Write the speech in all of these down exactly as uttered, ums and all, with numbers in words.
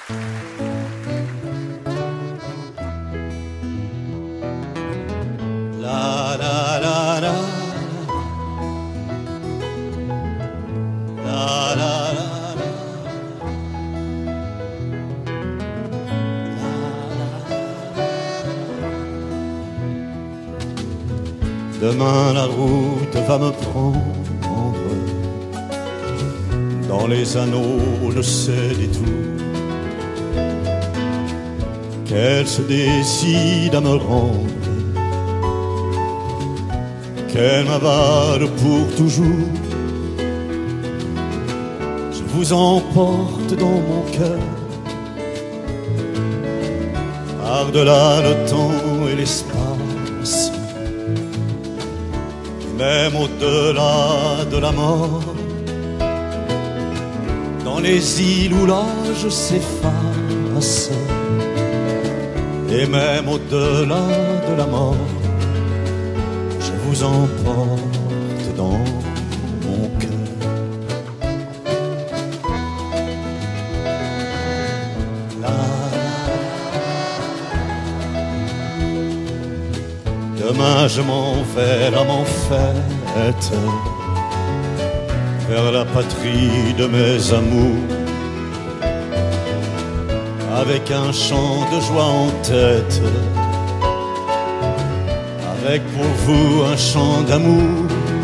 La la la la, la la la la, demain la route va me prendre dans les anneaux de ses détours, qu'elle se décide à me rendre, qu'elle m'avale pour toujours. Je vous emporte dans mon cœur, par-delà le temps et l'espace, même au-delà de la mort, dans les îles où l'âge s'efface, et même au-delà de la mort, je vous emporte dans mon cœur. La, demain je m'en vais à mon fête, vers la patrie de mes amours, avec un chant de joie en tête, avec pour vous un chant d'amour.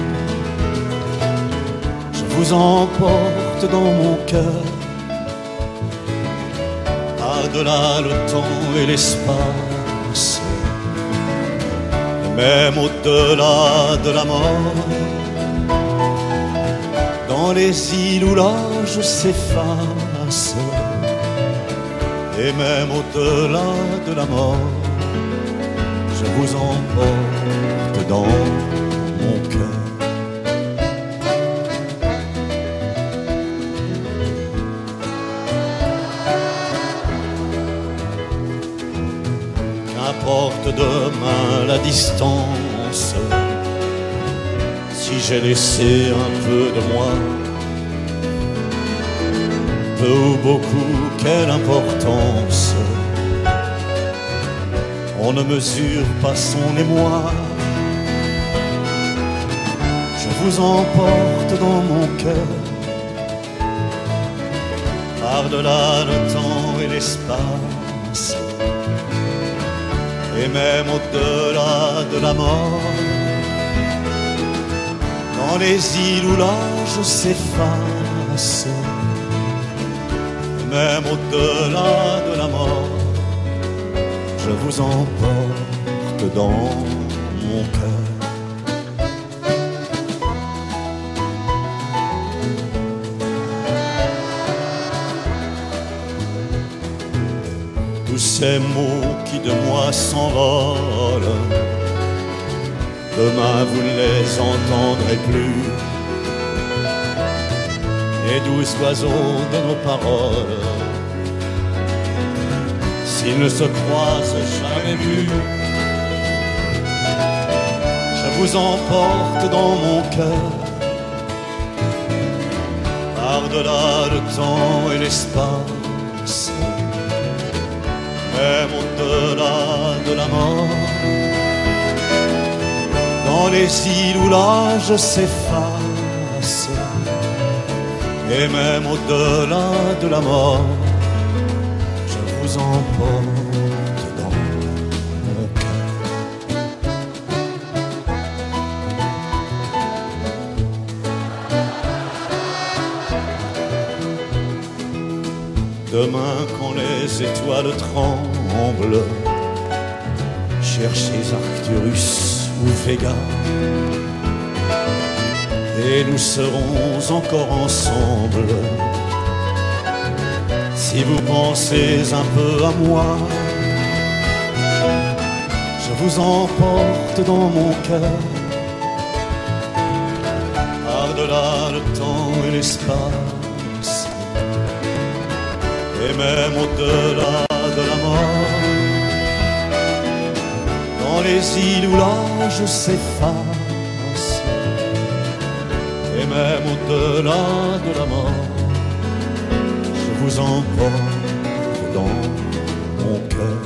Je vous emporte dans mon cœur, par-delà le temps et l'espace, et même au-delà de la mort, dans les îles où l'âge s'efface, et même au-delà de la mort, je vous emporte dans mon cœur. Qu'importe demain la distance, si j'ai laissé un peu de moi, peu ou beaucoup, quelle importance, on ne mesure pas son émoi. Je vous emporte dans mon cœur, par-delà le temps et l'espace, et même au-delà de la mort, dans les îles où l'âge s'efface, même au-delà de la mort, je vous emporte dans mon cœur. Tous ces mots qui de moi s'envolent, demain vous ne les entendrez plus. Les doux oiseaux de nos paroles, s'ils ne se croisent jamais vus, je vous emporte dans mon cœur, par-delà le temps et l'espace, même au-delà de la mort, dans les îles où l'âge s'efface, et même au-delà de la mort, je vous emporte dans mon cœur. Demain quand les étoiles tremblent, cherchez Arcturus ou Vega, et nous serons encore ensemble. Si vous pensez un peu à moi, je vous emporte dans mon cœur, par-delà le temps et l'espace, et même au-delà de la mort, dans les îles où l'âge s'efface, et même au-delà de la mort, je vous emporte dans mon cœur.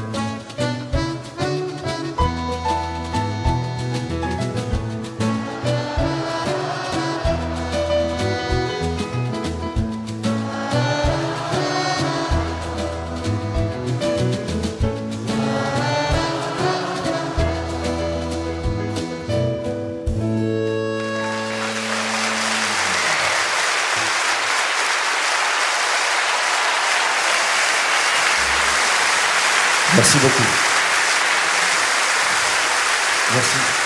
Merci beaucoup. Merci.